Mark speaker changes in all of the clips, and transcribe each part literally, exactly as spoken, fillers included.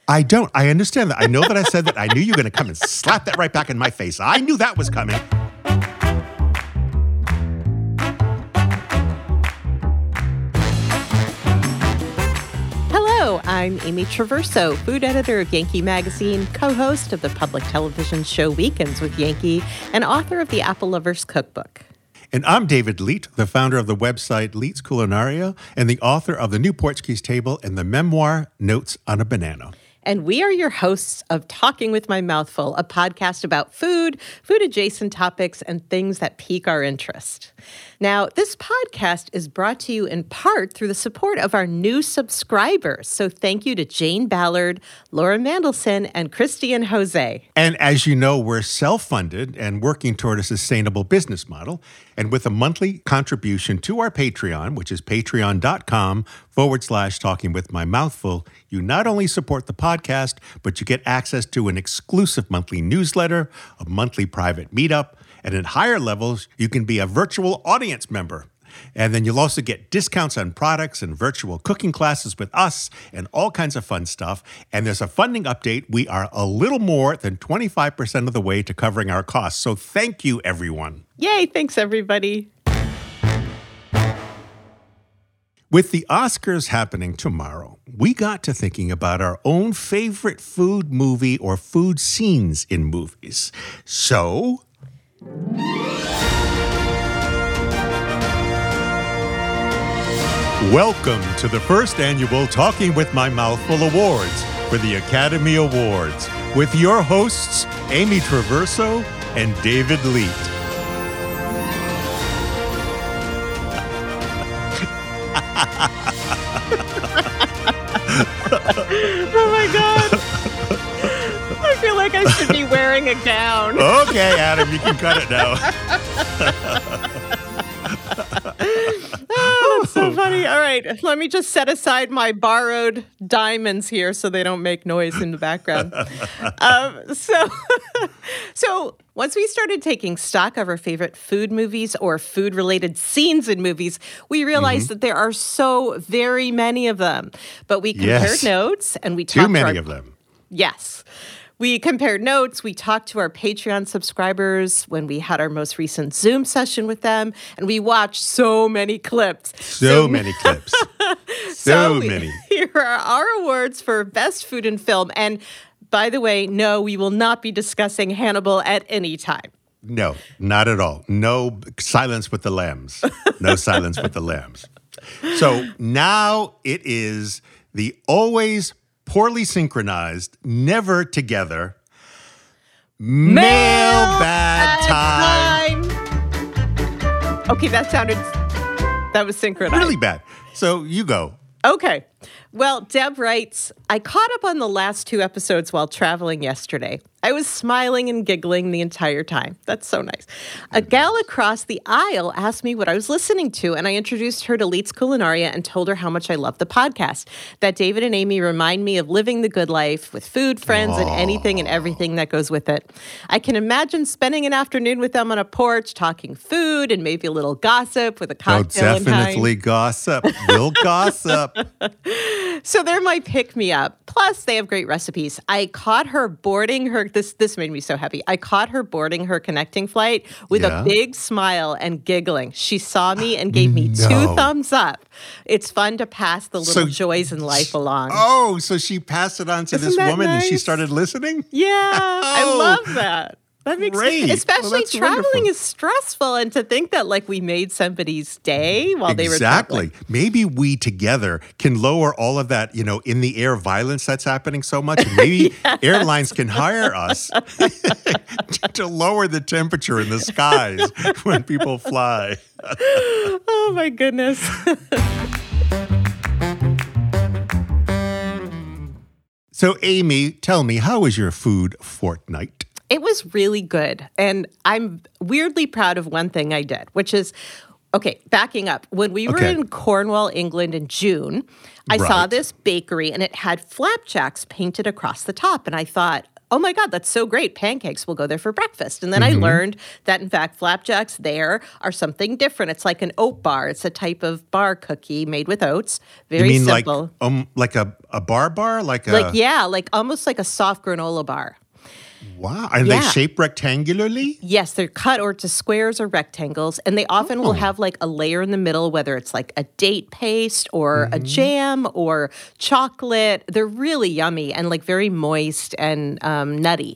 Speaker 1: I don't. I understand that. I know that I said that. I knew you were going to come and slap that right back in my face. I knew that was coming.
Speaker 2: Hello, I'm Amy Traverso, food editor of Yankee Magazine, co-host of the public television show Weekends with Yankee, and author of the Apple Lover's Cookbook.
Speaker 1: And I'm David Leet, the founder of the website Leet's Culinaria and the author of The New Portuguese Table and the memoir Notes on a Banana.
Speaker 2: And we are your hosts of Talking with My Mouthful, a podcast about food, food-adjacent topics, and things that pique our interest. Now, this podcast is brought to you in part through the support of our new subscribers. So thank you to Jane Ballard, Laura Mandelson, and Christian Jose.
Speaker 1: And as you know, we're self-funded and working toward a sustainable business model. And with a monthly contribution to our Patreon, which is patreon.com forward slash talking with my mouthful, you not only support the podcast, but you get access to an exclusive monthly newsletter, a monthly private meetup, and at higher levels, you can be a virtual audience member. And then you'll also get discounts on products and virtual cooking classes with us and all kinds of fun stuff. And there's a funding update. We are a little more than twenty-five percent of the way to covering our costs. So thank you, everyone.
Speaker 2: Yay, thanks, everybody.
Speaker 1: With the Oscars happening tomorrow, we got to thinking about our own favorite food movie or food scenes in movies. So... welcome to the first annual Talking with My Mouthful Awards for the Academy Awards with your hosts, Amy Traverso and David Leet.
Speaker 2: Oh my God. I feel like I should be wearing a gown.
Speaker 1: Okay, Adam, you can cut it now.
Speaker 2: Oh, that's so funny. All right, let me just set aside my borrowed diamonds here so they don't make noise in the background. um, so, so once we started taking stock of our favorite food movies or food-related scenes in movies, we realized mm-hmm. that there are so very many of them. But we compared
Speaker 1: yes.
Speaker 2: notes and we
Speaker 1: Too
Speaker 2: talked
Speaker 1: many
Speaker 2: to our,
Speaker 1: of them.
Speaker 2: Yes. We compared notes, we talked to our Patreon subscribers when we had our most recent Zoom session with them, and we watched so many clips.
Speaker 1: So, so many clips. so,
Speaker 2: so
Speaker 1: many.
Speaker 2: Here are our awards for Best Food in Film. And by the way, no, we will not be discussing Hannibal at any time.
Speaker 1: No, not at all. No Silence with the Lambs. No Silence with the Lambs. So now it is the always poorly synchronized, never together, mailbag time.
Speaker 2: time. Okay, that sounded, that was synchronized.
Speaker 1: Really bad. So you go.
Speaker 2: Okay. Well, Deb writes, I caught up on the last two episodes while traveling yesterday. I was smiling and giggling the entire time. That's so nice. A gal across the aisle asked me what I was listening to, and I introduced her to Leet's Culinaria and told her how much I love the podcast. That David and Amy remind me of living the good life with food, friends, Aww. and anything and everything that goes with it. I can imagine spending an afternoon with them on a porch, talking food and maybe a little gossip with a cocktail
Speaker 1: oh,
Speaker 2: in hand.
Speaker 1: Definitely gossip. We'll gossip.
Speaker 2: So they're my pick-me-up. Plus, they have great recipes. I caught her boarding her, this this made me so happy. I caught her boarding her connecting flight with yeah. a big smile and giggling. She saw me and gave me
Speaker 1: no.
Speaker 2: two thumbs up. It's fun to pass the little
Speaker 1: so,
Speaker 2: joys in life along.
Speaker 1: Oh, so she passed it on to
Speaker 2: Isn't
Speaker 1: this woman
Speaker 2: nice?
Speaker 1: and she started listening?
Speaker 2: Yeah,
Speaker 1: oh.
Speaker 2: I love that. That makes
Speaker 1: Great.
Speaker 2: sense. Especially
Speaker 1: well,
Speaker 2: traveling
Speaker 1: wonderful.
Speaker 2: is stressful, and to think that like we made somebody's day while
Speaker 1: exactly.
Speaker 2: they were traveling.
Speaker 1: Exactly. Maybe we together can lower all of that, you know, in the air violence that's happening so much. And maybe yes. airlines can hire us to lower the temperature in the skies when people fly.
Speaker 2: Oh my goodness.
Speaker 1: So Amy, tell me, how was your food fortnight?
Speaker 2: It was really good. And I'm weirdly proud of one thing I did, which is, okay, backing up. When we were
Speaker 1: okay.
Speaker 2: in Cornwall, England in June, I
Speaker 1: right.
Speaker 2: saw this bakery and it had flapjacks painted across the top. And I thought, oh my God, that's so great. Pancakes will go there for breakfast. And then mm-hmm. I learned that, in fact, flapjacks there are something different. It's like an oat bar. It's a type of bar cookie made with oats. Very
Speaker 1: you mean
Speaker 2: simple.
Speaker 1: Like, um, like a, a bar bar? Like a...
Speaker 2: Like, yeah, like almost like a soft granola bar.
Speaker 1: Wow. Are
Speaker 2: yeah.
Speaker 1: they shaped rectangularly?
Speaker 2: Yes, they're cut or to squares or rectangles. And they often oh. will have like a layer in the middle, whether it's like a date paste or mm-hmm. a jam or chocolate. They're really yummy and like very moist and um, nutty.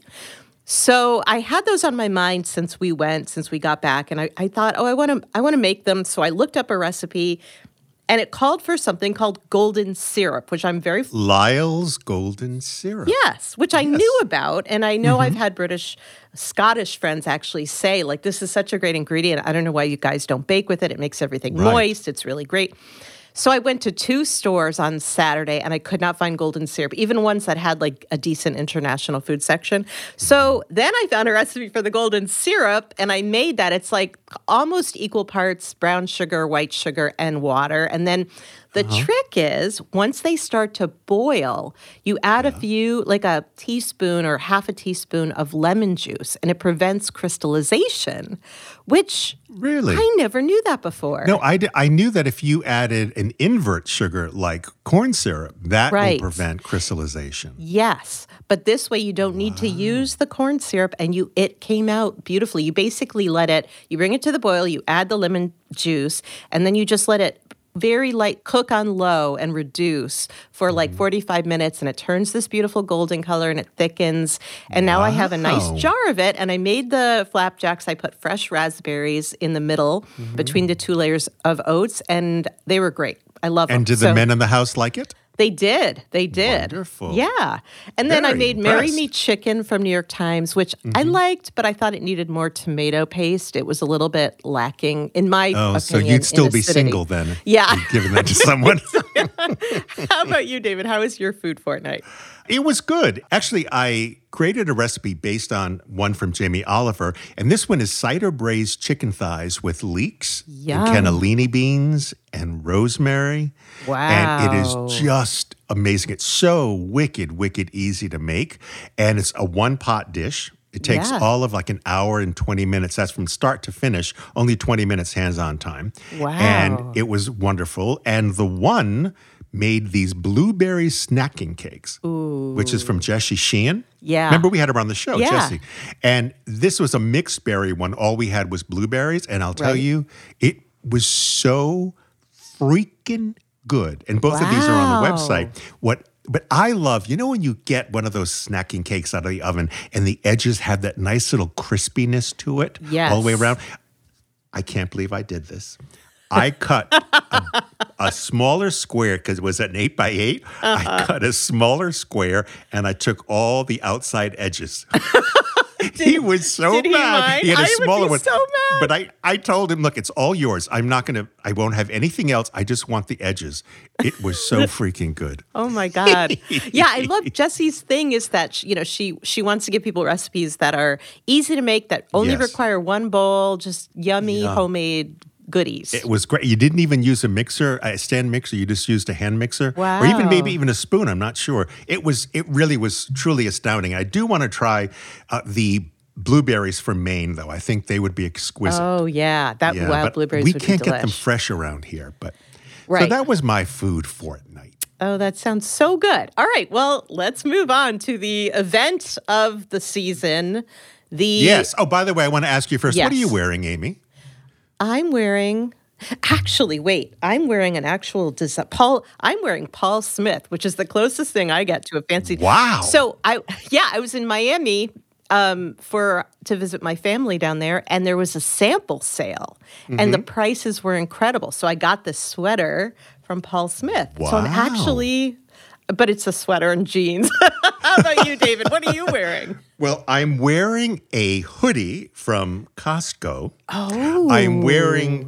Speaker 2: So I had those on my mind since we went, since we got back. And I, I thought, oh, I want to I want to make them. So I looked up a recipe. And it called for something called golden syrup, which I'm very...
Speaker 1: Lyle's golden syrup.
Speaker 2: Yes, which I
Speaker 1: yes.
Speaker 2: knew about. And I know
Speaker 1: mm-hmm.
Speaker 2: I've had British, Scottish friends actually say, like, this is such a great ingredient. I don't know why you guys don't bake with it. It makes everything
Speaker 1: right.
Speaker 2: moist. It's really great. So I went to two stores on Saturday, and I could not find golden syrup, even ones that had, like, a decent international food section. So then I found a recipe for the golden syrup, and I made that. It's, like, almost equal parts brown sugar, white sugar, and water. And then the uh-huh. trick is, once they start to boil, you add yeah. a few, like a teaspoon or half a teaspoon of lemon juice, and it prevents crystallization, which
Speaker 1: really
Speaker 2: I never knew that before.
Speaker 1: No, I, d- I knew that if you added an invert sugar like corn syrup, that
Speaker 2: right.
Speaker 1: will prevent crystallization.
Speaker 2: Yes, but this way you don't need wow. to use the corn syrup, and you it came out beautifully. You basically let it, you bring it to the boil, you add the lemon juice, and then you just let it very light, cook on low and reduce for like mm. forty-five minutes, and it turns this beautiful golden color and it thickens. And now wow. I have a nice jar of it, and I made the flapjacks. I put fresh raspberries in the middle mm-hmm. between the two layers of oats, and they were great. I love them.
Speaker 1: And did
Speaker 2: so,
Speaker 1: the men in the house like it?
Speaker 2: They did. They did.
Speaker 1: Wonderful.
Speaker 2: Yeah. And then
Speaker 1: Very
Speaker 2: I made
Speaker 1: impressed.
Speaker 2: Marry Me Chicken from New York Times, which mm-hmm. I liked, but I thought it needed more tomato paste. It was a little bit lacking, in my
Speaker 1: oh,
Speaker 2: opinion.
Speaker 1: So you'd still be
Speaker 2: acidity.
Speaker 1: single then?
Speaker 2: Yeah.
Speaker 1: Giving that to someone?
Speaker 2: How about you, David? How was your food fortnight?
Speaker 1: It was good. Actually, I created a recipe based on one from Jamie Oliver, and this one is cider braised chicken thighs with leeks
Speaker 2: Yum.
Speaker 1: and cannellini beans and rosemary.
Speaker 2: Wow.
Speaker 1: And it is just amazing. It's so wicked, wicked easy to make, and it's a one-pot dish. It takes
Speaker 2: yeah.
Speaker 1: all of like an hour and twenty minutes. That's from start to finish, only twenty minutes hands-on time.
Speaker 2: Wow.
Speaker 1: And it was wonderful. And the one made these blueberry snacking cakes,
Speaker 2: Ooh.
Speaker 1: which is from Jessie Sheehan.
Speaker 2: Yeah.
Speaker 1: Remember we had her on the show,
Speaker 2: yeah.
Speaker 1: Jessie. And this was a mixed berry one. All we had was blueberries. And I'll tell
Speaker 2: right.
Speaker 1: you, it was so freaking good. And both wow. of these are on the website. What But I love, you know when you get one of those snacking cakes out of the oven and the edges have that nice little crispiness to it
Speaker 2: yes.
Speaker 1: all the way around? I can't believe I did this. I cut a, a smaller square because it was an eight by eight. Uh-huh. I cut a smaller square and I took all the outside edges.
Speaker 2: did,
Speaker 1: he was so
Speaker 2: did
Speaker 1: mad.
Speaker 2: He,
Speaker 1: he had a
Speaker 2: I
Speaker 1: smaller
Speaker 2: would be
Speaker 1: one.
Speaker 2: So mad.
Speaker 1: But I, I told him, look, it's all yours. I'm not going to, I won't have anything else. I just want the edges. It was so freaking good.
Speaker 2: Oh my God. Yeah, I love Jessie's thing is that, she, you know, she she wants to give people recipes that are easy to make, that only
Speaker 1: yes.
Speaker 2: require one bowl, just yummy,
Speaker 1: yeah.
Speaker 2: homemade goodies.
Speaker 1: It was great. You didn't even use a mixer, a stand mixer. You just used a hand mixer.
Speaker 2: Wow.
Speaker 1: Or even maybe even a spoon. I'm not sure. It was. It really was truly astounding. I do want to try uh, the blueberries from Maine, though. I think they would be exquisite.
Speaker 2: Oh, yeah. That
Speaker 1: yeah,
Speaker 2: wild blueberries
Speaker 1: we
Speaker 2: would be
Speaker 1: can't
Speaker 2: delish.
Speaker 1: get them fresh around here. But
Speaker 2: right.
Speaker 1: So that was my food fortnight.
Speaker 2: Oh, that sounds so good. All right. Well, let's move on to the event of the season. The
Speaker 1: Yes. Oh, by the way, I want to ask you first,
Speaker 2: yes.
Speaker 1: what are you wearing, Amy?
Speaker 2: I'm wearing, actually, wait, I'm wearing an actual design. Paul, I'm wearing Paul Smith, which is the closest thing I get to a fancy.
Speaker 1: Wow.
Speaker 2: So I, yeah, I was in Miami um, for to visit my family down there, and there was a sample sale, mm-hmm. and the prices were incredible. So I got this sweater from Paul Smith.
Speaker 1: Wow.
Speaker 2: So I'm actually, but it's a sweater and jeans. How about you, David? What are you wearing?
Speaker 1: Well, I'm wearing a hoodie from Costco.
Speaker 2: Oh.
Speaker 1: I'm wearing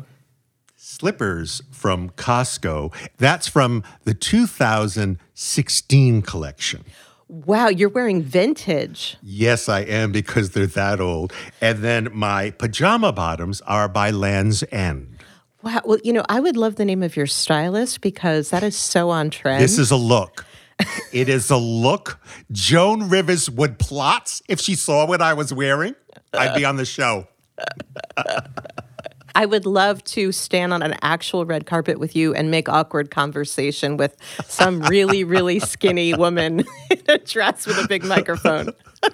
Speaker 1: slippers from Costco. That's from the two thousand sixteen collection.
Speaker 2: Wow, you're wearing vintage.
Speaker 1: Yes, I am, because they're that old. And then my pajama bottoms are by Land's End.
Speaker 2: Wow. Well, you know, I would love the name of your stylist because that is so on trend.
Speaker 1: This is a look. It is a look Joan Rivers would plot if she saw what I was wearing. I'd be on the show.
Speaker 2: I would love to stand on an actual red carpet with you and make awkward conversation with some really, really skinny woman in a dress with a big microphone.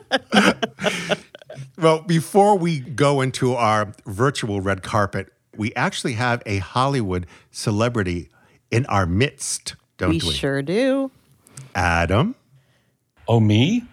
Speaker 1: Well, before we go into our virtual red carpet, we actually have a Hollywood celebrity in our midst, don't we?
Speaker 2: We sure do.
Speaker 1: Adam.
Speaker 3: Oh, me?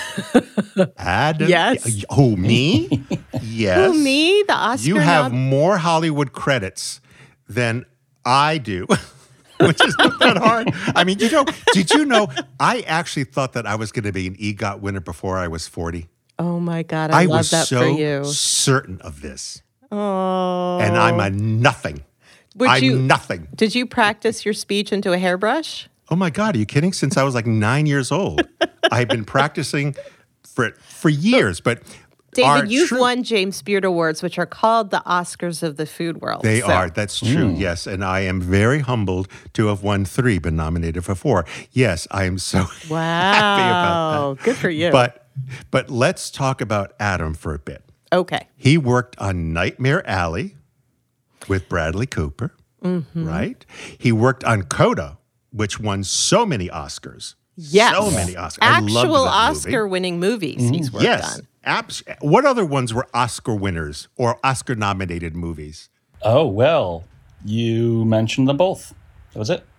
Speaker 1: Adam?
Speaker 2: Yes.
Speaker 1: Who, me? Yes.
Speaker 2: Who, me? The Oscar
Speaker 1: You have
Speaker 2: nom-
Speaker 1: more Hollywood credits than I do, which is not that hard. I mean, you know, did you know, I actually thought that I was going to be an EGOT winner before I was forty.
Speaker 2: Oh, my God. I,
Speaker 1: I
Speaker 2: love
Speaker 1: was
Speaker 2: that
Speaker 1: so
Speaker 2: for you.
Speaker 1: certain of this.
Speaker 2: Oh.
Speaker 1: And I'm a nothing.
Speaker 2: Would
Speaker 1: I'm
Speaker 2: you,
Speaker 1: nothing.
Speaker 2: Did you practice your speech into a hairbrush?
Speaker 1: Oh, my God. Are you kidding? Since I was like nine years old. I've been practicing for for years, but
Speaker 2: David,
Speaker 1: our
Speaker 2: you've
Speaker 1: true-
Speaker 2: won James Beard Awards, which are called the Oscars of the food world.
Speaker 1: They
Speaker 2: So-
Speaker 1: are. That's true. Yes. And I am very humbled to have won three, been nominated for four. Yes, I am so
Speaker 2: Wow.
Speaker 1: happy about that.
Speaker 2: Good for you.
Speaker 1: But but let's talk about Adam for a bit.
Speaker 2: okay.
Speaker 1: He worked on Nightmare Alley with Bradley Cooper,
Speaker 2: Mm-hmm.
Speaker 1: right? He worked on Coda, which won so many Oscars.
Speaker 2: Yes.
Speaker 1: So many Oscars. I loved
Speaker 2: Actual
Speaker 1: that movie.
Speaker 2: Oscar-winning movies he's worked
Speaker 1: Yes.
Speaker 2: on.
Speaker 1: Abs- what other ones were Oscar winners or Oscar nominated movies?
Speaker 3: Oh, well, you mentioned them both. That was it.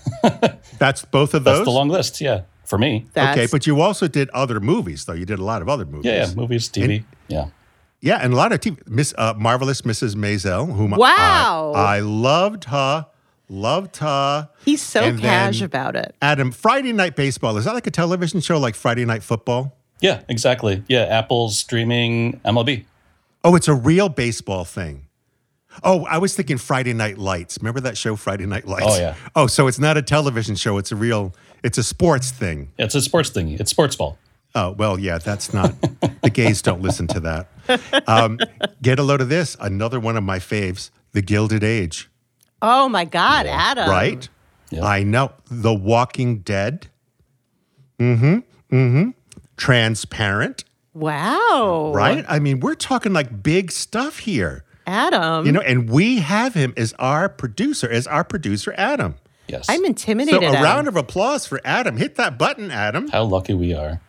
Speaker 1: That's both of
Speaker 3: That's
Speaker 1: those?
Speaker 3: the long list, yeah, for me.
Speaker 2: That's,
Speaker 1: Okay, but you also did other movies, though. You did a lot of other movies.
Speaker 3: Yeah, yeah, movies, T V,
Speaker 1: And-
Speaker 3: yeah.
Speaker 1: Yeah, and a lot of T V. Miss uh, Marvelous Missus Maisel, whom
Speaker 2: Wow.
Speaker 1: I, I loved her, loved her.
Speaker 2: he's so
Speaker 1: And
Speaker 2: cash
Speaker 1: then-
Speaker 2: about it.
Speaker 1: Adam, Friday Night Baseball, is that like a television show like Friday Night Football?
Speaker 3: Yeah, exactly. Yeah, Apple's streaming M L B.
Speaker 1: Oh, it's a real baseball thing. Oh, I was thinking Friday Night Lights. Remember that show, Friday Night Lights?
Speaker 3: Oh, yeah.
Speaker 1: Oh, so it's not a television show. It's a real, it's a sports thing.
Speaker 3: Yeah, it's a sports thing. It's sports ball.
Speaker 1: Oh, well, yeah, that's not, the gays don't listen to that. Um, get a load of this. Another one of my faves, The Gilded Age.
Speaker 2: Oh, my God, Adam.
Speaker 1: Right?
Speaker 3: Yeah.
Speaker 1: I know. The Walking Dead. Mm-hmm. Mm-hmm. Transparent.
Speaker 2: Wow.
Speaker 1: Right? I mean, we're talking like big stuff here.
Speaker 2: Adam.
Speaker 1: You know, and we have him as our producer, as our producer, Adam.
Speaker 3: Yes.
Speaker 2: I'm
Speaker 1: So
Speaker 2: intimidated.
Speaker 1: a
Speaker 2: Adam.
Speaker 1: round of applause for Adam. Hit that button, Adam.
Speaker 3: How lucky we are.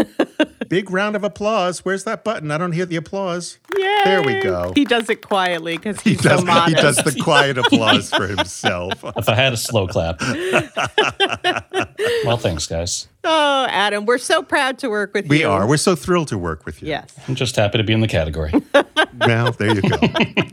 Speaker 1: Big round of applause. Where's that button? I don't hear the applause.
Speaker 2: Yay.
Speaker 1: There we go.
Speaker 2: He does it quietly because
Speaker 1: He
Speaker 2: he's
Speaker 1: does,
Speaker 2: so modest.
Speaker 1: he does the quiet applause for himself.
Speaker 3: If I had a slow clap. Well, thanks, guys.
Speaker 2: Oh, Adam, we're so proud to work with
Speaker 1: We
Speaker 2: you.
Speaker 1: are. We're so thrilled to work with you.
Speaker 2: Yes.
Speaker 3: I'm just happy to be in the category.
Speaker 1: Well, there you go.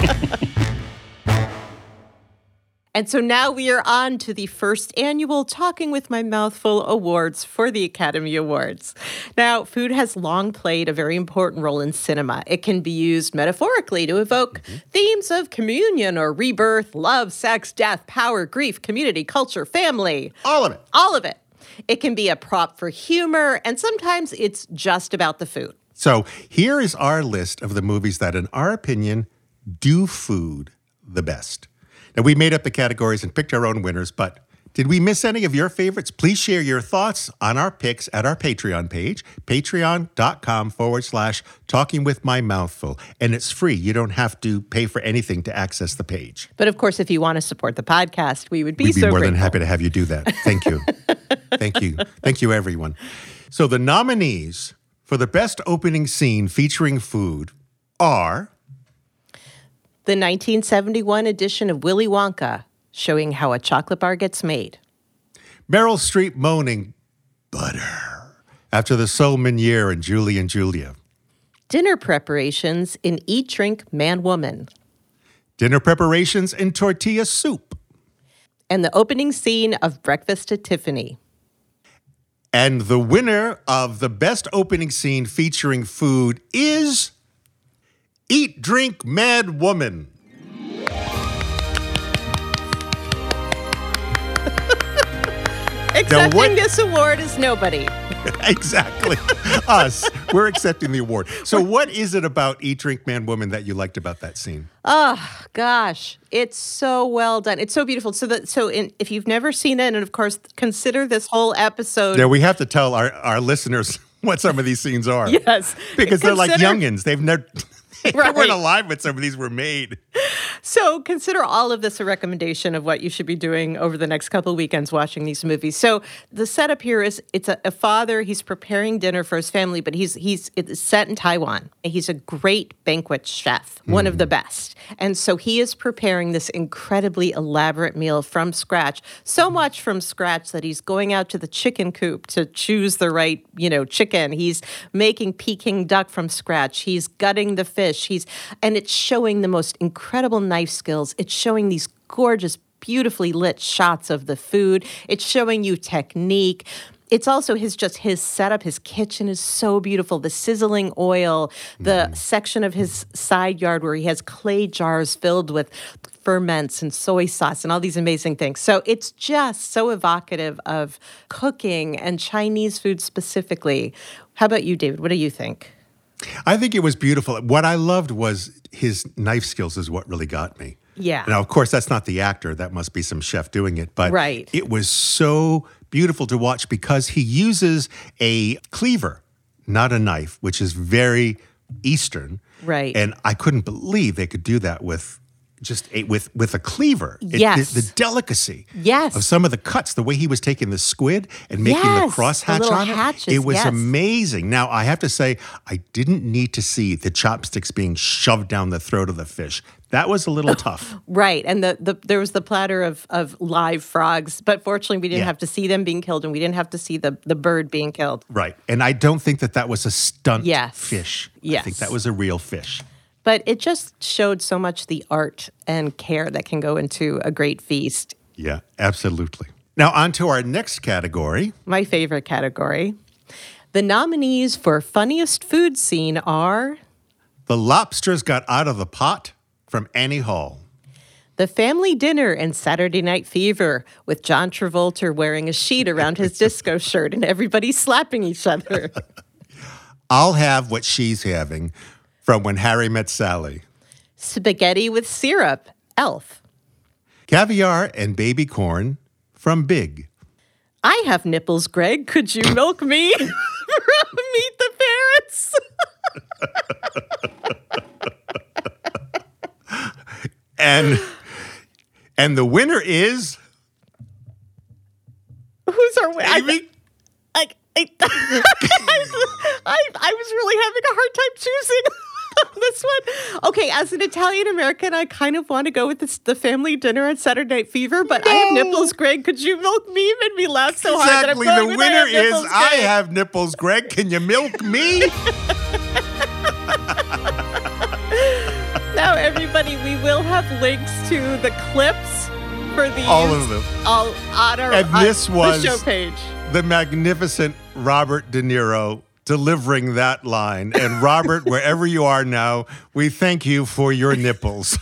Speaker 2: And so now we are on to the first annual Talking with My Mouthful Awards for the Academy Awards. Now, food has long played a very important role in cinema. It can be used metaphorically to evoke mm-hmm. themes of communion or rebirth, love, sex, death, power, grief, community, culture, family.
Speaker 1: All of it.
Speaker 2: All of it. It can be a prop for humor, and sometimes it's just about the food.
Speaker 1: So here is our list of the movies that, in our opinion, do food the best. Now, we made up the categories and picked our own winners, but did we miss any of your favorites? Please share your thoughts on our picks at our Patreon page, patreon.com forward slash talking with my mouthful. And it's free. You don't have to pay for anything to access the page.
Speaker 2: But of course, if you want to support the podcast, we would be
Speaker 1: We'd be
Speaker 2: so
Speaker 1: more
Speaker 2: grateful.
Speaker 1: than happy to have you do that. Thank you. Thank you. Thank you, everyone. So the nominees for the best opening scene featuring food are
Speaker 2: the nineteen seventy-one edition of Willy Wonka, showing how a chocolate bar gets made.
Speaker 1: Meryl Streep moaning, butter, after the Soul Meunier and Julie and Julia.
Speaker 2: Dinner preparations in Eat, Drink, Man, Woman.
Speaker 1: Dinner preparations in tortilla soup.
Speaker 2: And the opening scene of Breakfast at Tiffany.
Speaker 1: And the winner of the best opening scene featuring food is Eat, Drink, Mad Woman.
Speaker 2: Accepting
Speaker 1: what-
Speaker 2: this award is nobody.
Speaker 1: Exactly. Us. We're accepting the award. So what is it about Eat, Drink, Man, Woman that you liked about that scene?
Speaker 2: Oh, gosh. It's so well done. It's so beautiful. So that so in, if you've never seen it, and of course, consider this whole episode.
Speaker 1: Yeah, we have to tell our, our listeners what some of these scenes are.
Speaker 2: Yes.
Speaker 1: Because they're like
Speaker 2: Consider-
Speaker 1: youngins. They've never... They
Speaker 2: Right.
Speaker 1: weren't alive when some of these were made.
Speaker 2: So consider all of this a recommendation of what you should be doing over the next couple of weekends watching these movies. So the setup here is it's a, a father. He's preparing dinner for his family, but he's he's it's set in Taiwan. He's a great banquet chef, one of the best. And so he is preparing this incredibly elaborate meal from scratch, so much from scratch that he's going out to the chicken coop to choose the right, you know, chicken. He's making Peking duck from scratch. He's gutting the fish. He's and it's showing the most incredible knife skills. It's showing these gorgeous, beautifully lit shots of the food. It's showing you technique. It's also his just his setup. His kitchen is so beautiful. The sizzling oil, the mm. section of his side yard where he has clay jars filled with ferments and soy sauce and all these amazing things. So it's just so evocative of cooking and Chinese food specifically. How about you, David? What do you think?
Speaker 1: I think it was beautiful. What I loved was his knife skills is what really got me.
Speaker 2: Yeah.
Speaker 1: Now, of course, that's not the actor. That must be some chef doing it. But
Speaker 2: right.
Speaker 1: It was so beautiful to watch because he uses a cleaver, not a knife, which is very Eastern.
Speaker 2: Right.
Speaker 1: And I couldn't believe they could do that with just a, with with a cleaver. It-
Speaker 2: Yes.
Speaker 1: the, the delicacy
Speaker 2: Yes.
Speaker 1: of some of the cuts, the way he was taking the squid and making
Speaker 2: Yes,
Speaker 1: the cross
Speaker 2: the
Speaker 1: hatch
Speaker 2: little
Speaker 1: on it.
Speaker 2: hatches,
Speaker 1: It was
Speaker 2: yes.
Speaker 1: amazing. Now, I have to say, I didn't need to see the chopsticks being shoved down the throat of the fish. That was a little tough.
Speaker 2: Right. And the, the there was the platter of, of live frogs, but fortunately we didn't
Speaker 1: Yeah.
Speaker 2: have to see them being killed and we didn't have to see the, the bird being killed.
Speaker 1: Right. And I don't think that that was a stunt
Speaker 2: Yes.
Speaker 1: fish. I
Speaker 2: Yes.
Speaker 1: think that was a real fish.
Speaker 2: But it just showed so much the art and care that can go into a great feast.
Speaker 1: Yeah, absolutely. Now, on to our next category.
Speaker 2: My favorite category. The nominees for funniest food scene are
Speaker 1: The Lobsters Got Out of the Pot from Annie Hall.
Speaker 2: The Family Dinner and Saturday Night Fever with John Travolta wearing a sheet around his disco shirt and everybody slapping each other.
Speaker 1: I'll Have What She's Having from When Harry Met Sally.
Speaker 2: Spaghetti with syrup, Elf.
Speaker 1: Caviar and Baby Corn from Big.
Speaker 2: I have nipples, Greg. Could you milk me? From Meet the Parents.
Speaker 1: And and the winner is
Speaker 2: Who's our winner?
Speaker 1: Amy.
Speaker 2: I, I, I, I was really having a hard time choosing this one. Okay, as an Italian American, I kind of want to go with this, the Family Dinner and Saturday Night Fever, but I have
Speaker 1: No.
Speaker 2: nipples, Greg. Could you milk me? It made me laugh so hard. that I'm
Speaker 1: Exactly.
Speaker 2: going
Speaker 1: The
Speaker 2: with
Speaker 1: winner
Speaker 2: I have
Speaker 1: is
Speaker 2: nipples,
Speaker 1: I
Speaker 2: Greg.
Speaker 1: Have Nipples, Greg. Can you milk me?
Speaker 2: Now, everybody, we will have links to the clips for these.
Speaker 1: All of them.
Speaker 2: All on our
Speaker 1: And
Speaker 2: on
Speaker 1: this was-
Speaker 2: the show page.
Speaker 1: The magnificent Robert De Niro delivering that line. And Robert, wherever you are now, we thank you for your nipples.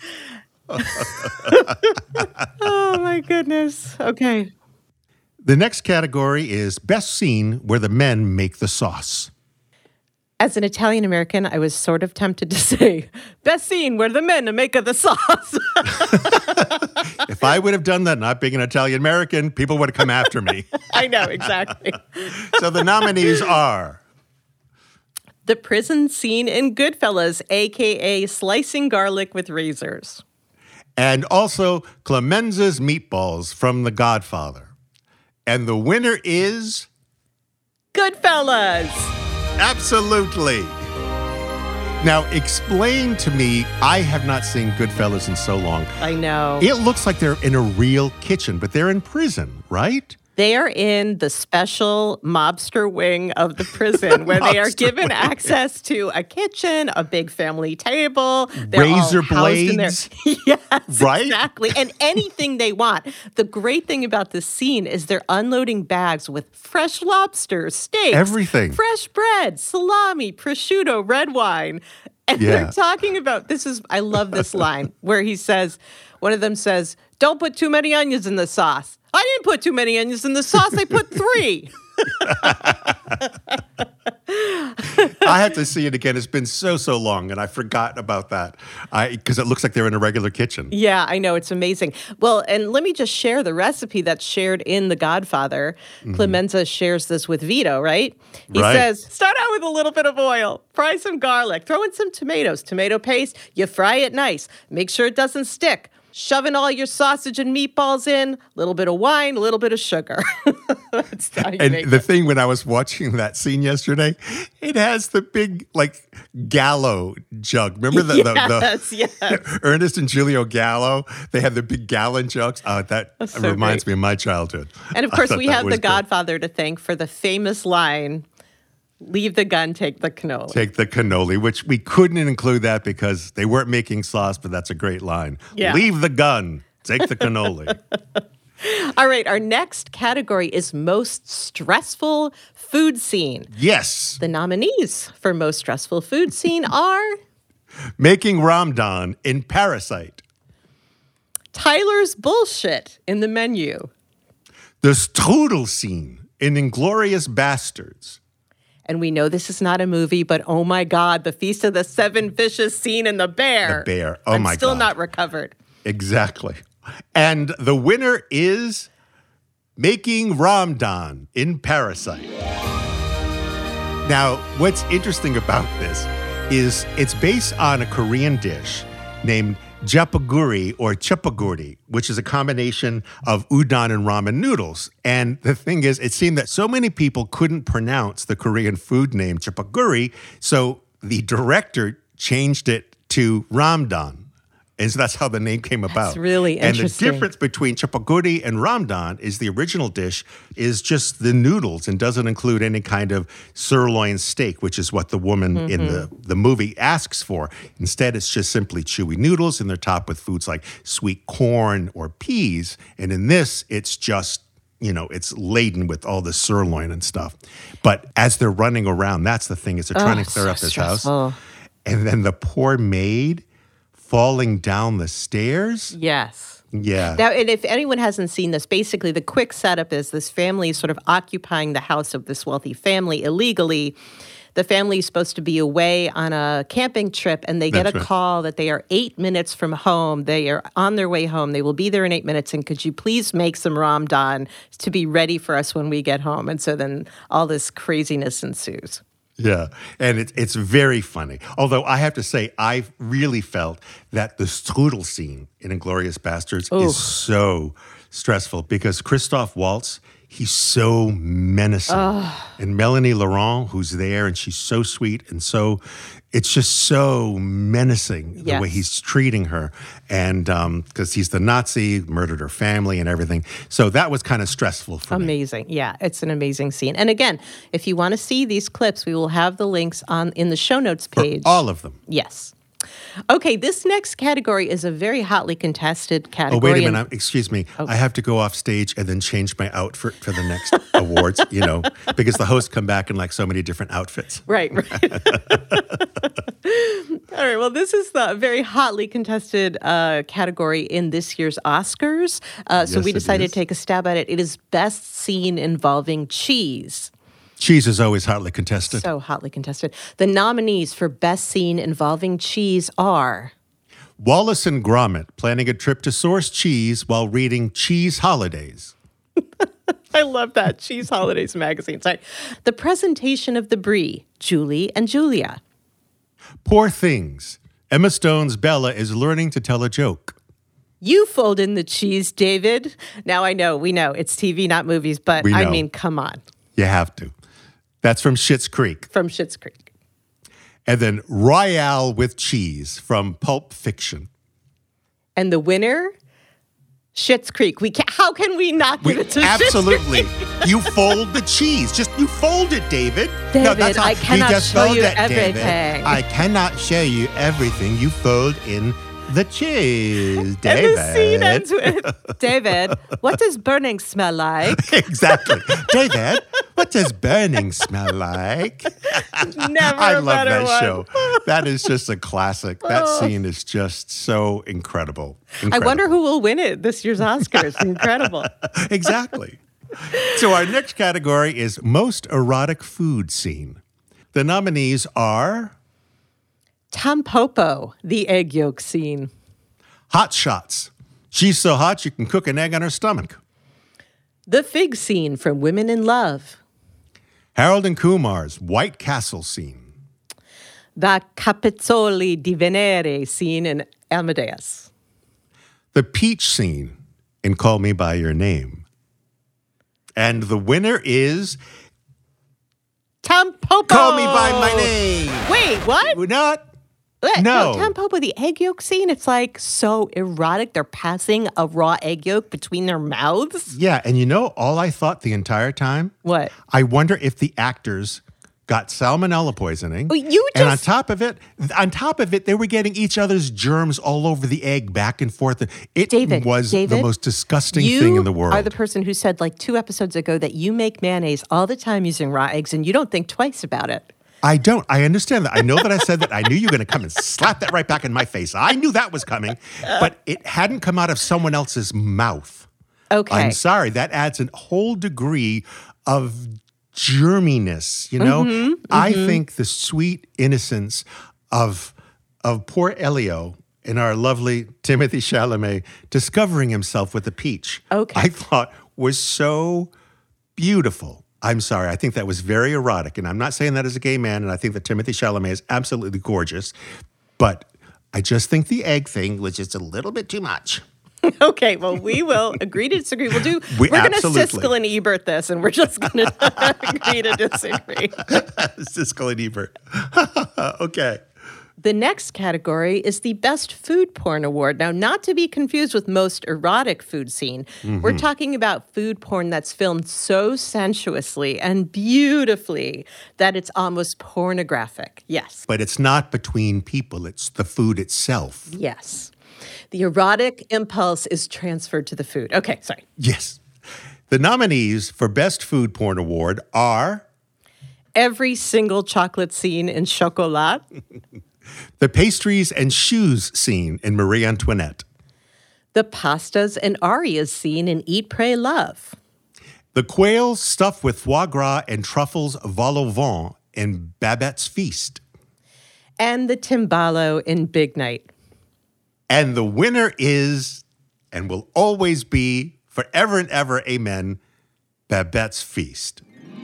Speaker 2: Oh, my goodness. Okay.
Speaker 1: The next category is Best Scene Where the Men Make the Sauce.
Speaker 2: As an Italian American, I was sort of tempted to say, best scene where the men make of the sauce.
Speaker 1: If I would have done that, not being an Italian American, people would have come after me.
Speaker 2: I know, exactly.
Speaker 1: So the nominees are
Speaker 2: The prison scene in Goodfellas, a k a slicing garlic with razors.
Speaker 1: and also Clemenza's Meatballs from The Godfather. And the winner is
Speaker 2: Goodfellas.
Speaker 1: absolutely. Now, explain to me, I have not seen Goodfellas in so long.
Speaker 2: I know.
Speaker 1: It looks like they're in a real kitchen, but they're in prison, right?
Speaker 2: They are in the special mobster wing of the prison where they are
Speaker 1: Mobster
Speaker 2: given
Speaker 1: wing.
Speaker 2: access to a kitchen, a big family table. They're
Speaker 1: Razor
Speaker 2: all housed in there.
Speaker 1: blades.
Speaker 2: Yes,
Speaker 1: Right?
Speaker 2: exactly. And anything they want. The great thing about this scene is they're unloading bags with fresh lobster, steaks,
Speaker 1: Everything.
Speaker 2: fresh bread, salami, prosciutto, red wine. And
Speaker 1: Yeah.
Speaker 2: they're talking about this is I love this line where he says, one of them says, "Don't put too many onions in the sauce." I didn't put too many onions in the sauce. I put three.
Speaker 1: I have to see it again. It's been so, so long, and I forgot about that because it looks like they're in a regular kitchen.
Speaker 2: Yeah, I know. It's amazing. Well, and let me just share the recipe that's shared in The Godfather. Mm-hmm. Clemenza shares this with Vito, right? He
Speaker 1: right.
Speaker 2: says, start out with a little bit of oil, fry some garlic, throw in some tomatoes, tomato paste, you fry it nice. Make sure it doesn't stick. Shove in all your sausage and meatballs in, a little bit of wine, a little bit of sugar. That's how you
Speaker 1: and
Speaker 2: make
Speaker 1: the
Speaker 2: it.
Speaker 1: thing when I was watching that scene yesterday, it has the big, like, Gallo jug. Remember the,
Speaker 2: yes,
Speaker 1: the, the
Speaker 2: yes.
Speaker 1: Ernest and Julio Gallo? They had the big gallon jugs. Oh, that
Speaker 2: so
Speaker 1: reminds
Speaker 2: great.
Speaker 1: me of my childhood.
Speaker 2: And of course, we have the
Speaker 1: great.
Speaker 2: Godfather to thank for the famous line, leave the gun, take the cannoli.
Speaker 1: Take the cannoli, which we couldn't include that because they weren't making sauce, but that's a great line.
Speaker 2: Yeah.
Speaker 1: Leave the gun, take the cannoli.
Speaker 2: All right, our next category is most stressful food scene.
Speaker 1: Yes.
Speaker 2: The nominees for most stressful food scene are
Speaker 1: Making Ramdan in Parasite.
Speaker 2: Tyler's bullshit in the menu.
Speaker 1: The strudel scene in Inglorious Bastards.
Speaker 2: And we know this is not a movie, but oh my God, the Feast of the Seven Fishes scene in The Bear.
Speaker 1: The Bear. Oh
Speaker 2: I'm
Speaker 1: my God.
Speaker 2: still not recovered.
Speaker 1: Exactly. And the winner is Making Ramdan in Parasite. Now, what's interesting about this is it's based on a Korean dish named japaguri or chapaguri, which is a combination of udon and ramen noodles. And the thing is, it seemed that so many people couldn't pronounce the Korean food name chapaguri, so the director changed it to Ramdan. And so that's how the name came about.
Speaker 2: That's really interesting.
Speaker 1: And the difference between chapaguri and ramdan is the original dish is just the noodles and doesn't include any kind of sirloin steak, which is what the woman mm-hmm. in the, the movie asks for. Instead, it's just simply chewy noodles, and they're topped with foods like sweet corn or peas. And in this, it's just, you know, it's laden with all the sirloin and stuff. But as they're running around, that's the thing, is they're trying
Speaker 2: oh,
Speaker 1: to clear
Speaker 2: so
Speaker 1: up this
Speaker 2: stressful.
Speaker 1: house. And then the poor maid falling down the stairs?
Speaker 2: Yes.
Speaker 1: Yeah.
Speaker 2: Now, and if anyone hasn't seen this, basically the quick setup is this family is sort of occupying the house of this wealthy family illegally. The family is supposed to be away on a camping trip, and they get
Speaker 1: That's
Speaker 2: a
Speaker 1: right.
Speaker 2: call that they are eight minutes from home. They are on their way home. They will be there in eight minutes, and could you please make some ramdan to be ready for us when we get home? And so then all this craziness ensues.
Speaker 1: Yeah, and it's it's very funny. Although I have to say, I really felt that the strudel scene in Inglourious Bastards
Speaker 2: Ooh.
Speaker 1: is so stressful because Christoph Waltz, he's so menacing.
Speaker 2: Oh.
Speaker 1: And Melanie Laurent, who's there, and she's so sweet and so, it's just so menacing the
Speaker 2: Yes.
Speaker 1: way he's treating her. And because um, he's the Nazi, murdered her family and everything. So that was kind of stressful for me.
Speaker 2: Amazing. Yeah, it's an amazing scene. And again, if you want to see these clips, we will have the links on in the show notes page.
Speaker 1: For all of them.
Speaker 2: Yes. Okay, this next category is a very hotly contested
Speaker 1: Oh,
Speaker 2: category.
Speaker 1: wait a
Speaker 2: and-
Speaker 1: minute. Excuse me.
Speaker 2: Oh.
Speaker 1: I have to go off stage and then change my outfit for the next awards, you know, because the hosts come back in like so many different outfits.
Speaker 2: Right, right. All right, well, this is the very hotly contested uh, category in this year's Oscars. Uh, so
Speaker 1: Yes,
Speaker 2: we
Speaker 1: it
Speaker 2: decided
Speaker 1: is.
Speaker 2: to take a stab at it. It is best scene involving cheese.
Speaker 1: Cheese is always hotly contested.
Speaker 2: So hotly contested. The nominees for best scene involving cheese are
Speaker 1: Wallace and Gromit planning a trip to source cheese while reading Cheese Holidays.
Speaker 2: I love that. Cheese Holidays magazine. Sorry. The presentation of the Brie, Julie and Julia.
Speaker 1: Poor Things. Emma Stone's Bella is learning to tell a joke.
Speaker 2: You fold in the cheese, David. Now I know, we know, it's T V, not movies, but
Speaker 1: We
Speaker 2: I
Speaker 1: know.
Speaker 2: mean, come on.
Speaker 1: You have to. That's from Schitt's Creek.
Speaker 2: From Schitt's Creek.
Speaker 1: And then Royale with Cheese from Pulp Fiction.
Speaker 2: And the winner, Schitt's Creek. We can How can we not give
Speaker 1: We,
Speaker 2: it to
Speaker 1: absolutely.
Speaker 2: Schitt's Creek?
Speaker 1: You fold the cheese. Just you fold it, David.
Speaker 2: David,
Speaker 1: that's all.
Speaker 2: I cannot
Speaker 1: you just
Speaker 2: show
Speaker 1: fold
Speaker 2: you
Speaker 1: it, David.
Speaker 2: everything.
Speaker 1: I cannot show you everything. You fold in the cheese,
Speaker 2: And
Speaker 1: David.
Speaker 2: the scene ends with, David, what does burning smell like?
Speaker 1: Exactly. David, what does burning smell like?
Speaker 2: Never
Speaker 1: I
Speaker 2: a
Speaker 1: love
Speaker 2: better
Speaker 1: that
Speaker 2: one.
Speaker 1: show. That is just a classic. That scene is just so incredible.
Speaker 2: I
Speaker 1: Incredible.
Speaker 2: wonder who will win it this year's Oscars. Incredible.
Speaker 1: Exactly. So our next category is most erotic food scene. The nominees are
Speaker 2: Tampopo, the egg yolk scene.
Speaker 1: Hot Shots. She's so hot you can cook an egg on her stomach.
Speaker 2: The fig scene from Women in Love.
Speaker 1: Harold and Kumar's White Castle scene.
Speaker 2: The Capezzoli di Venere scene in Amadeus.
Speaker 1: The peach scene in Call Me By Your Name. And the winner is
Speaker 2: Tampopo.
Speaker 1: Call Me By My Name.
Speaker 2: Wait, what?
Speaker 1: We're not.
Speaker 2: What?
Speaker 1: No.
Speaker 2: Tampopo, the egg yolk scene, it's like so erotic. They're passing a raw egg yolk between their mouths.
Speaker 1: Yeah, and you know, all I thought the entire time?
Speaker 2: What?
Speaker 1: I wonder if the actors got salmonella poisoning.
Speaker 2: Well, you
Speaker 1: And on
Speaker 2: just-
Speaker 1: top of it, on top of it, they were getting each other's germs all over the egg, back and forth. It
Speaker 2: David,
Speaker 1: was
Speaker 2: David,
Speaker 1: the most disgusting
Speaker 2: you
Speaker 1: thing in the world.
Speaker 2: are the person who said like two episodes ago that you make mayonnaise all the time using raw eggs and you don't think twice about it.
Speaker 1: I don't. I understand that. I know that I said that. I knew you were going to come and slap that right back in my face. I knew that was coming, but it hadn't come out of someone else's mouth.
Speaker 2: Okay.
Speaker 1: I'm sorry. That adds a whole degree of germiness, you know?
Speaker 2: Mm-hmm, mm-hmm.
Speaker 1: I think the sweet innocence of of poor Elio and our lovely Timothy Chalamet discovering himself with a peach,
Speaker 2: Okay.
Speaker 1: I thought was so beautiful. I'm sorry. I think that was very erotic, and I'm not saying that as a gay man, and I think that Timothy Chalamet is absolutely gorgeous, but I just think the egg thing was just a little bit too much.
Speaker 2: Okay, well, we will agree to disagree. We'll do.
Speaker 1: We
Speaker 2: we're going to
Speaker 1: absolutely-
Speaker 2: Siskel and Ebert this, and we're just going to agree to disagree.
Speaker 1: Siskel and Ebert. Okay.
Speaker 2: The next category is the Best Food Porn Award. Now, not to be confused with most erotic food scene.
Speaker 1: Mm-hmm.
Speaker 2: We're talking about food porn that's filmed so sensuously and beautifully that it's almost pornographic. Yes.
Speaker 1: But it's not between people. It's the food itself.
Speaker 2: Yes. The erotic impulse is transferred to the food. Okay, sorry.
Speaker 1: Yes. The nominees for Best Food Porn Award are
Speaker 2: Every single chocolate scene in Chocolat.
Speaker 1: the pastries and shoes scene in Marie Antoinette,
Speaker 2: The pastas and arias scene in Eat, Pray, Love.
Speaker 1: the quail stuffed with foie gras and truffles vol au vent in Babette's Feast,
Speaker 2: And the timbalo in Big Night.
Speaker 1: and the winner is, and will always be, forever and ever, amen, Babette's Feast.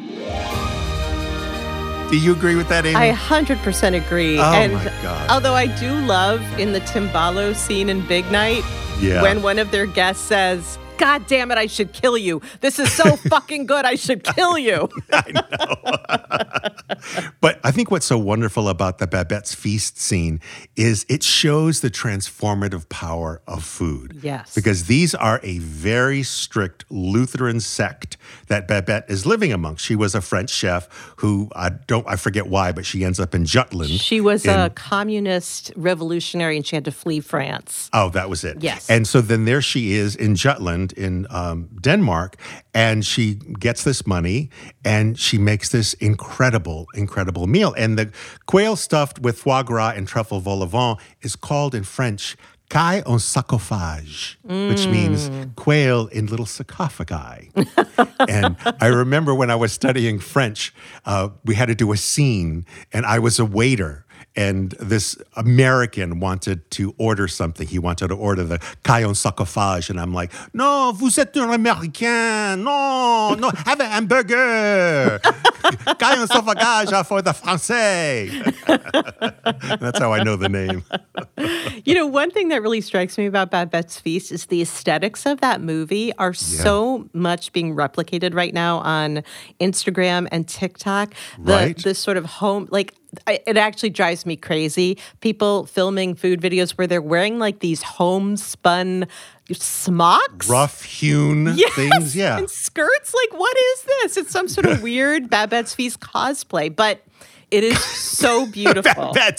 Speaker 1: Do you agree with that, Amy?
Speaker 2: I one hundred percent agree.
Speaker 1: Oh,
Speaker 2: and
Speaker 1: my God.
Speaker 2: although I do love in the timbalo scene in Big Night,
Speaker 1: Yeah.
Speaker 2: when one of their guests says, God damn it, I should kill you. This is so fucking good, I should kill you.
Speaker 1: But I think what's so wonderful about the Babette's Feast scene is it shows the transformative power of food.
Speaker 2: Yes.
Speaker 1: Because these are a very strict Lutheran sect that Babette is living amongst. She was a French chef who, I don't, I forget why, but she ends up in Jutland.
Speaker 2: She was
Speaker 1: in-
Speaker 2: a communist revolutionary and she had to flee France.
Speaker 1: Oh, that was it.
Speaker 2: Yes.
Speaker 1: And so then there she is in Jutland in um, Denmark, and she gets this money and she makes this incredible, incredible meal. And the quail stuffed with foie gras and truffle vol au vent is called in French caille en sarcophage, which means quail in little sarcophagi. And I remember when I was studying French, uh, we had to do a scene, and I was a waiter. And this American wanted to order something. He wanted to order the caille en sarcophage. And I'm like, no, vous êtes un Américain. No, no, have a hamburger. Caille en sarcophage for the Français. That's how I know the name.
Speaker 2: You know, one thing that really strikes me about Babette's Feast is the aesthetics of that movie are so much being replicated right now on Instagram and TikTok. The,
Speaker 1: Right.
Speaker 2: the sort of home, like, I, it actually drives me crazy. People filming food videos where they're wearing like these homespun smocks.
Speaker 1: Rough hewn
Speaker 2: Yes,
Speaker 1: things. Yeah.
Speaker 2: and skirts. Like, what is this? It's some sort of weird Babette's Feast cosplay, but it is so beautiful.
Speaker 1: That's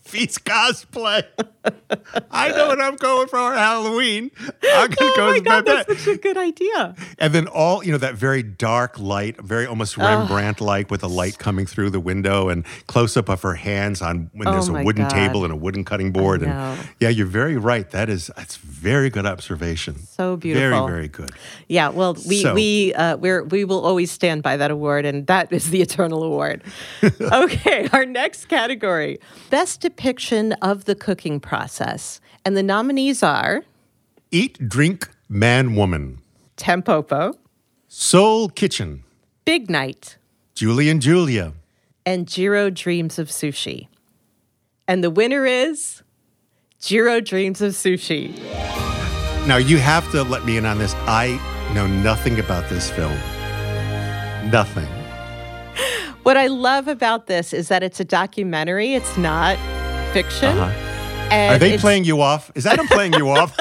Speaker 1: Feast cosplay. I know what I'm going for Halloween. I'm going to
Speaker 2: Oh
Speaker 1: go
Speaker 2: my
Speaker 1: as
Speaker 2: God,
Speaker 1: Babette.
Speaker 2: that's such a good idea.
Speaker 1: And then all, you know, that very dark light, very almost Rembrandt-like with the light coming through the window and close-up of her hands on when
Speaker 2: Oh
Speaker 1: there's a
Speaker 2: my
Speaker 1: wooden
Speaker 2: God.
Speaker 1: table and a wooden cutting board. And
Speaker 2: know.
Speaker 1: yeah, you're very right. That is, that's very good observation.
Speaker 2: So beautiful.
Speaker 1: Very, very good.
Speaker 2: Yeah, well, we
Speaker 1: So-
Speaker 2: we uh, we're we will always stand by that award, and that is the eternal award. Okay, our next category: best depiction of the cooking process, and the nominees are
Speaker 1: Eat, Drink, Man, Woman.
Speaker 2: Tempopo,
Speaker 1: Soul Kitchen.
Speaker 2: Big Night,
Speaker 1: Julie and Julia.
Speaker 2: and Jiro Dreams of Sushi. And the winner is Jiro Dreams of Sushi.
Speaker 1: Now, you have to let me in on this. I know nothing about this film. Nothing.
Speaker 2: What I love about this is that it's a documentary. It's not fiction.
Speaker 1: Uh-huh.
Speaker 2: And
Speaker 1: Are they
Speaker 2: it's-
Speaker 1: playing you off? Is that them playing you off?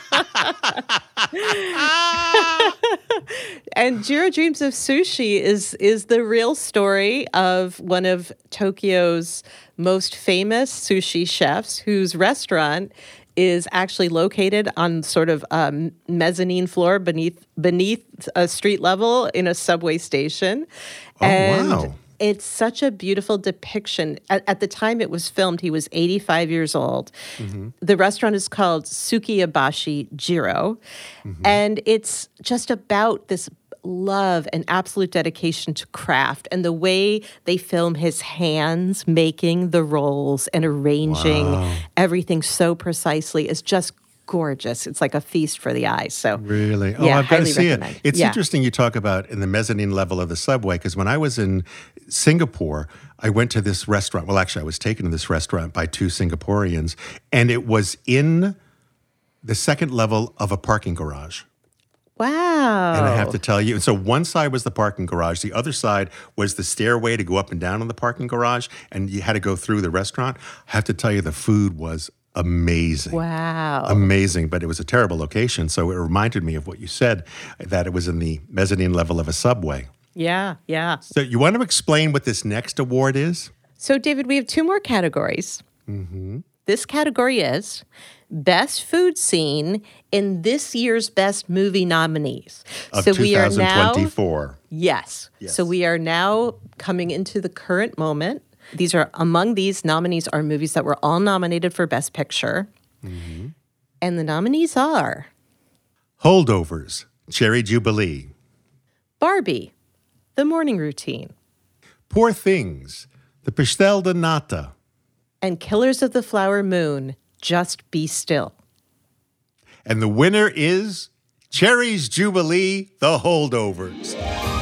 Speaker 2: And Jiro Dreams of Sushi is is the real story of one of Tokyo's most famous sushi chefs, whose restaurant is actually located on sort of um, mezzanine floor beneath beneath a street level in a subway station.
Speaker 1: Oh,
Speaker 2: and
Speaker 1: wow.
Speaker 2: It's such a beautiful depiction. At, at the time it was filmed, he was eighty-five years old.
Speaker 1: Mm-hmm.
Speaker 2: The restaurant is called Sukiyabashi Jiro.
Speaker 1: Mm-hmm.
Speaker 2: And it's just about this love and absolute dedication to craft, and the way they film his hands making the rolls and arranging
Speaker 1: Wow.
Speaker 2: everything so precisely is just gorgeous. It's like a feast for the eyes. So
Speaker 1: Really? Oh,
Speaker 2: yeah,
Speaker 1: I've got to
Speaker 2: highly
Speaker 1: see
Speaker 2: recommend.
Speaker 1: it. It's
Speaker 2: Yeah.
Speaker 1: interesting you talk about in the mezzanine level of the subway, because when I was in Singapore, I went to this restaurant. Well, actually, I was taken to this restaurant by two Singaporeans, and it was in the second level of a parking garage.
Speaker 2: Wow.
Speaker 1: And I have to tell you, so one side was the parking garage, the other side was the stairway to go up and down in the parking garage, and you had to go through the restaurant. I have to tell you, the food was amazing.
Speaker 2: Wow.
Speaker 1: Amazing, but it was a terrible location. So it reminded me of what you said, that it was in the mezzanine level of a subway.
Speaker 2: Yeah, yeah.
Speaker 1: So you want to explain what this next award is?
Speaker 2: So, David, we have two more categories.
Speaker 1: Mm-hmm.
Speaker 2: This category is Best Food Scene in this year's Best Movie nominees.
Speaker 1: Of
Speaker 2: so we are now
Speaker 1: twenty twenty-four.
Speaker 2: Yes.
Speaker 1: Yes.
Speaker 2: So we are now coming into the current moment. These are among these nominees are movies that were all nominated for Best Picture.
Speaker 1: Mm-hmm.
Speaker 2: And the nominees are
Speaker 1: Holdovers, Cherry Jubilee,
Speaker 2: Barbie, The Morning Routine,
Speaker 1: Poor Things, The Pastel de Nata,
Speaker 2: and Killers of the Flower Moon, Just Be Still.
Speaker 1: and the winner is Cherry's Jubilee, The Holdovers.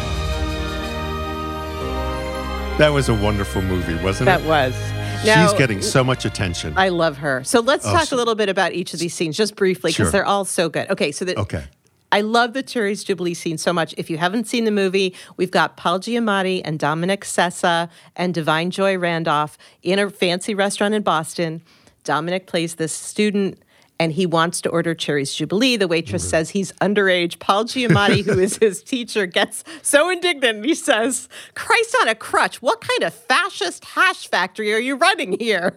Speaker 1: That was a wonderful movie, wasn't
Speaker 2: That
Speaker 1: it?
Speaker 2: was.
Speaker 1: She's
Speaker 2: Now,
Speaker 1: getting so much attention.
Speaker 2: I love her. So let's
Speaker 1: Oh,
Speaker 2: talk
Speaker 1: so-
Speaker 2: a little bit about each of these scenes, just briefly, because
Speaker 1: Sure.
Speaker 2: they're all so good. Okay, so the,
Speaker 1: Okay.
Speaker 2: I love the Cherry's Jubilee scene so much. If you haven't seen the movie, we've got Paul Giamatti and Dominic Sessa and Divine Joy Randolph in a fancy restaurant in Boston. Dominic plays this student, and he wants to order Cherry's Jubilee. The waitress says he's underage. Paul Giamatti, who is his teacher, gets so indignant. He says, "Christ on a crutch, what kind of fascist hash factory are you running here?"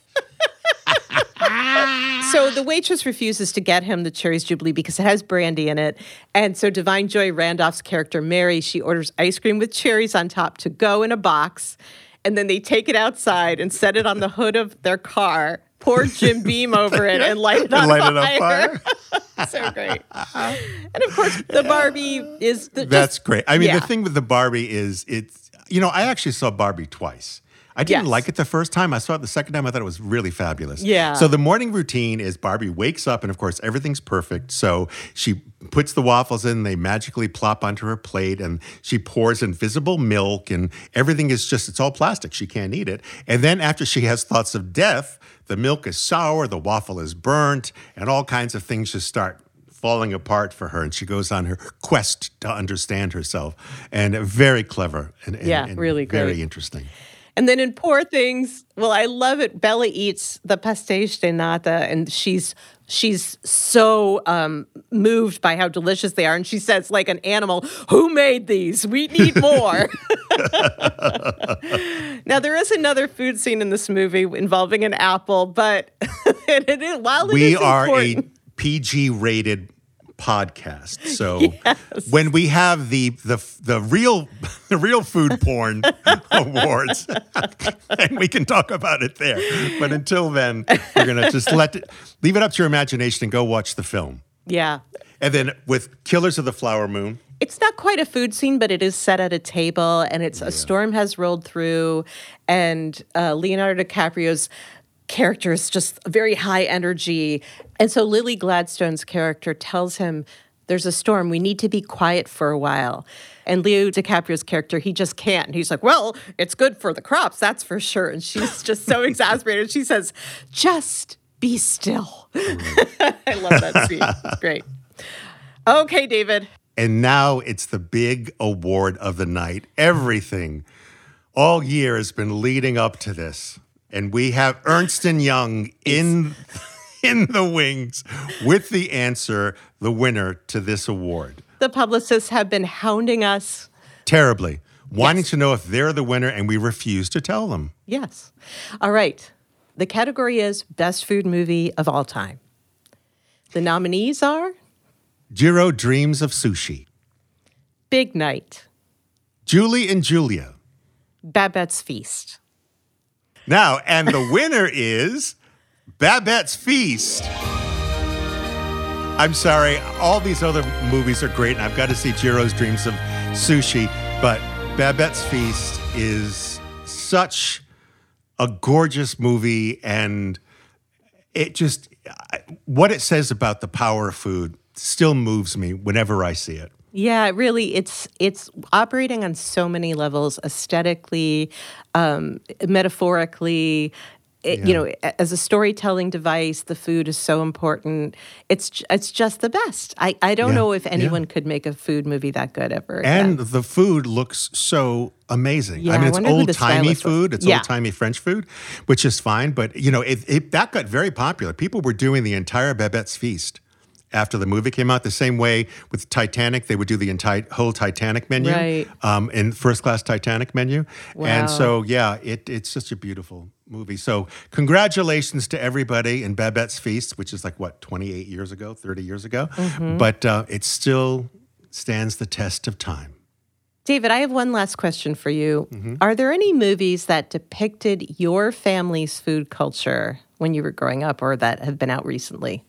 Speaker 2: So the waitress refuses to get him the Cherry's Jubilee because it has brandy in it. And so Divine Joy Randolph's character, Mary, she orders ice cream with cherries on top to go in a box. And then they take it outside and set it on the hood of their car, pour Jim Beam over it, and light it on
Speaker 1: Light
Speaker 2: fire.
Speaker 1: it on fire.
Speaker 2: So great. And of course, the Barbie is the,
Speaker 1: That's
Speaker 2: just,
Speaker 1: great. I mean,
Speaker 2: yeah.
Speaker 1: the thing with the Barbie is it's, you know, I actually saw Barbie twice. I didn't
Speaker 2: Yes.
Speaker 1: like it the first time. I saw it the second time. I thought it was really fabulous.
Speaker 2: Yeah.
Speaker 1: So the morning routine is Barbie wakes up and, of course, everything's perfect. So she puts the waffles in. They magically plop onto her plate and she pours invisible milk and everything is just, it's all plastic. She can't eat it. And then after she has thoughts of death, the milk is sour, the waffle is burnt, and all kinds of things just start falling apart for her, and she goes on her quest to understand herself. And very clever and, and,
Speaker 2: Yeah,
Speaker 1: and
Speaker 2: really
Speaker 1: very
Speaker 2: great.
Speaker 1: interesting.
Speaker 2: And then in Poor Things, well, I love it. Bella eats the pastéis de nata, and she's she's so um, moved by how delicious they are. And she says, like an animal, "Who made these? We need more." Now, there is another food scene in this movie involving an apple, but it is, while it
Speaker 1: we
Speaker 2: is
Speaker 1: are
Speaker 2: important,
Speaker 1: a P G-rated podcast, so
Speaker 2: yes.
Speaker 1: when we have the the the real the real food porn awards, and we can talk about it there. But until then, we're gonna just let it, leave it up to your imagination and go watch the film.
Speaker 2: Yeah.
Speaker 1: And then with Killers of the Flower Moon,
Speaker 2: it's not quite a food scene, but it is set at a table, and it's yeah. a storm has rolled through, and uh, Leonardo DiCaprio's character is just very high energy. And so Lily Gladstone's character tells him, there's a storm, we need to be quiet for a while. And Leo DiCaprio's character, he just can't. And he's like, well, it's good for the crops, that's for sure. And she's just so exasperated. She says, just be still. I love that scene. It's great. Okay, David.
Speaker 1: And now it's the big award of the night. Everything all year has been leading up to this. And we have Ernst and Young in, in the wings with the answer, the winner to this award.
Speaker 2: The publicists have been hounding us.
Speaker 1: Terribly. Wanting
Speaker 2: yes.
Speaker 1: to know if they're the winner, and we refuse to tell them.
Speaker 2: Yes. All right. The category is Best Food Movie of All Time. The nominees are
Speaker 1: Jiro Dreams of Sushi,
Speaker 2: Big Night,
Speaker 1: Julie and Julia,
Speaker 2: Babette's Feast.
Speaker 1: Now, and the winner is Babette's Feast. I'm sorry, all these other movies are great, and I've got to see Jiro's Dreams of Sushi, but Babette's Feast is such a gorgeous movie, and it just, what it says about the power of food still moves me whenever I see it.
Speaker 2: Yeah, really, it's it's operating on so many levels, aesthetically, um, metaphorically. It,
Speaker 1: Yeah.
Speaker 2: You know, as a storytelling device, the food is so important. It's it's just the best. I, I don't
Speaker 1: Yeah,
Speaker 2: know if anyone
Speaker 1: yeah.
Speaker 2: could make a food movie that good ever again.
Speaker 1: And the food looks so amazing.
Speaker 2: Yeah,
Speaker 1: I mean,
Speaker 2: I
Speaker 1: it's
Speaker 2: wonder who the
Speaker 1: old-timey
Speaker 2: stylist was.
Speaker 1: food. It's
Speaker 2: Yeah.
Speaker 1: old-timey French food, which is fine. But, you know, it, it that got very popular. People were doing the entire Babette's Feast after the movie came out. The same way with Titanic, they would do the entire whole Titanic menu,
Speaker 2: Right.
Speaker 1: um, in first-class Titanic menu.
Speaker 2: Wow.
Speaker 1: And so, yeah, it, it's such a beautiful movie. So congratulations to everybody in Babette's Feast, which is like, what, twenty-eight years ago, thirty years ago?
Speaker 2: Mm-hmm.
Speaker 1: But uh, it still stands the test of time.
Speaker 2: David, I have one last question for you.
Speaker 1: Mm-hmm.
Speaker 2: Are there any movies that depicted your family's food culture when you were growing up or that have been out recently?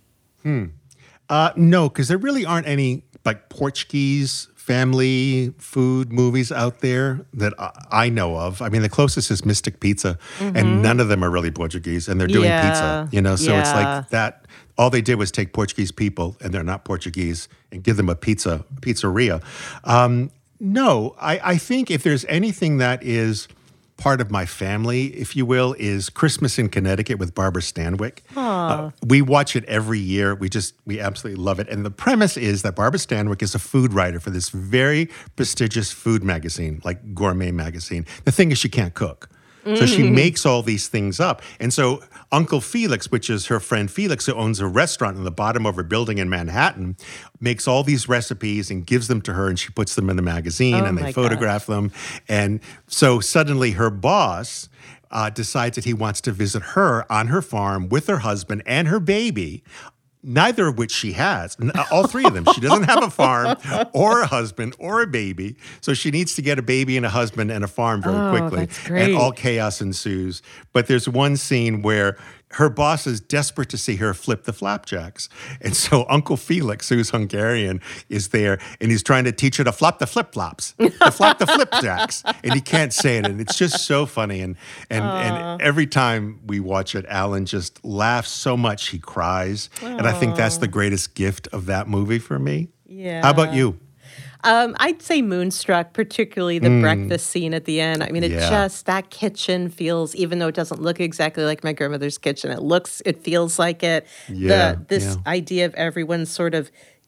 Speaker 1: Uh, no, because there really aren't any like Portuguese family food movies out there that I, I know of. I mean, the closest is Mystic Pizza,
Speaker 2: Mm-hmm.
Speaker 1: and none of them are really Portuguese, and they're doing
Speaker 2: Yeah,
Speaker 1: pizza, you know? So it's
Speaker 2: yeah.
Speaker 1: like that. All they did was take Portuguese people, and they're not Portuguese, and give them a pizza pizzeria. Um, no, I, I think if there's anything that is part of my family, if you will, is Christmas in Connecticut with Barbara Stanwyck. Uh, we watch it every year. We just, we absolutely love it. And the premise is that Barbara Stanwyck is a food writer for this very prestigious food magazine, like Gourmet magazine. The thing is, she can't cook. So she makes all these things up. And so Uncle Felix, which is her friend Felix, who owns a restaurant in the bottom of her building in Manhattan, makes all these recipes and gives them to her, and she puts them in a magazine,
Speaker 2: Oh
Speaker 1: and
Speaker 2: my
Speaker 1: they photograph them. And so suddenly her boss uh, decides that he wants to visit her on her farm with her husband and her baby, neither of which she has. N- All three of them. She doesn't have a farm or a husband or a baby. So she needs to get a baby and a husband and a farm very
Speaker 2: Oh,
Speaker 1: quickly.
Speaker 2: that's great.
Speaker 1: And all chaos ensues. But there's one scene where her boss is desperate to see her flip the flapjacks. And so Uncle Felix, who's Hungarian, is there, and he's trying to teach her to flop the flip-flops, to flop the flipjacks. And he can't say it. And it's just so funny. And and, and every time we watch it, Alan just laughs so much he cries. And I think that's the greatest gift of that movie for me.
Speaker 2: Yeah.
Speaker 1: How about you?
Speaker 2: Um, I'd say Moonstruck, particularly the breakfast scene at the end. I mean, it
Speaker 1: Yeah.
Speaker 2: just, that kitchen feels, even though it doesn't look exactly like my grandmother's kitchen, it looks, it feels like it.
Speaker 1: Yeah,
Speaker 2: The, this
Speaker 1: yeah.
Speaker 2: idea of everyone sort of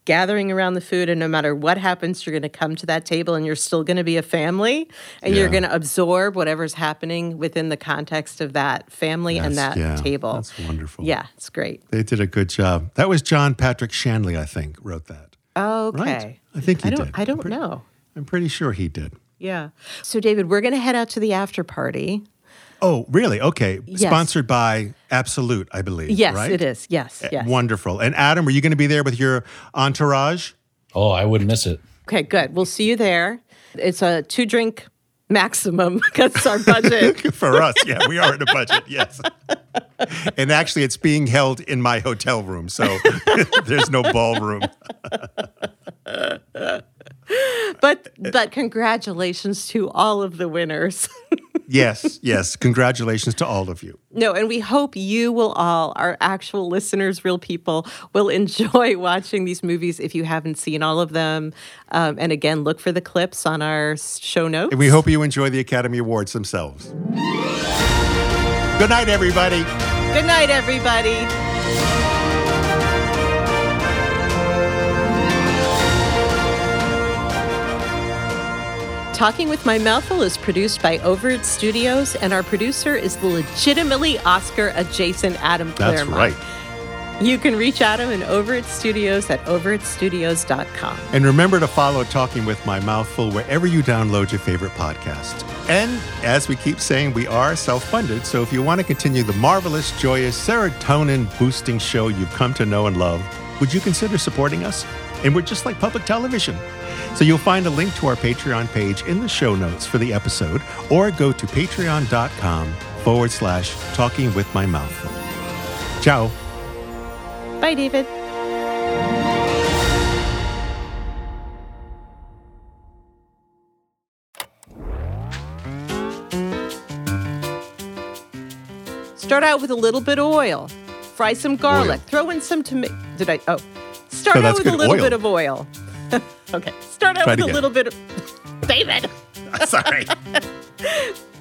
Speaker 2: gathering around the food, and no matter what happens, you're going to come to that table and you're still going to be a family, and
Speaker 1: Yeah.
Speaker 2: you're going to absorb whatever's happening within the context of that family and
Speaker 1: Yes,
Speaker 2: that
Speaker 1: yeah,
Speaker 2: table.
Speaker 1: That's wonderful.
Speaker 2: Yeah, it's great.
Speaker 1: They did a good job. That was John Patrick Shanley, I think, wrote that.
Speaker 2: Okay.
Speaker 1: Right? I think he
Speaker 2: I don't,
Speaker 1: did.
Speaker 2: I don't
Speaker 1: I'm pretty,
Speaker 2: know.
Speaker 1: I'm pretty sure he did.
Speaker 2: Yeah. So, David, we're going to head out to the after party.
Speaker 1: Oh, really? Okay.
Speaker 2: Yes.
Speaker 1: Sponsored by Absolute, I believe.
Speaker 2: Yes,
Speaker 1: right?
Speaker 2: it is. Yes, yes.
Speaker 1: Wonderful. And Adam, are you going to be there with your entourage?
Speaker 3: Oh, I wouldn't miss it.
Speaker 2: Okay, good. We'll see you there. It's a two-drink maximum because it's our budget.
Speaker 1: For us, yeah, we are in a budget, yes. And actually, it's being held in my hotel room, so there's no ballroom.
Speaker 2: But but congratulations to all of the winners.
Speaker 1: Yes, yes. Congratulations to all of you.
Speaker 2: No, and we hope you will all, our actual listeners, real people, will enjoy watching these movies if you haven't seen all of them. Um, and again, look for the clips on our show notes.
Speaker 1: And we hope you enjoy the Academy Awards themselves. Good night, everybody.
Speaker 2: Good night, everybody. Talking with My Mouthful is produced by Overit Studios, and our producer is the legitimately Oscar-adjacent Adam
Speaker 1: That's
Speaker 2: Claremont.
Speaker 1: right.
Speaker 2: You can reach Adam in Overit Studios at overit studios dot com.
Speaker 1: And remember to follow Talking with My Mouthful wherever you download your favorite podcast. And as we keep saying, we are self-funded, so if you want to continue the marvelous, joyous, serotonin-boosting show you've come to know and love, would you consider supporting us? And we're just like public television. So you'll find a link to our Patreon page in the show notes for the episode, or go to patreon.com forward slash talking with my mouthful. Ciao.
Speaker 2: Bye, David. Start out with a little bit of oil. Fry some garlic.
Speaker 1: Oil.
Speaker 2: Throw in some tomato. Did I? Oh. Start
Speaker 1: Oh,
Speaker 2: out
Speaker 1: that's
Speaker 2: with a
Speaker 1: good.
Speaker 2: little
Speaker 1: Oil.
Speaker 2: bit of oil. Okay. Start out
Speaker 1: Try it
Speaker 2: with a
Speaker 1: again.
Speaker 2: little bit of. David!
Speaker 1: Sorry.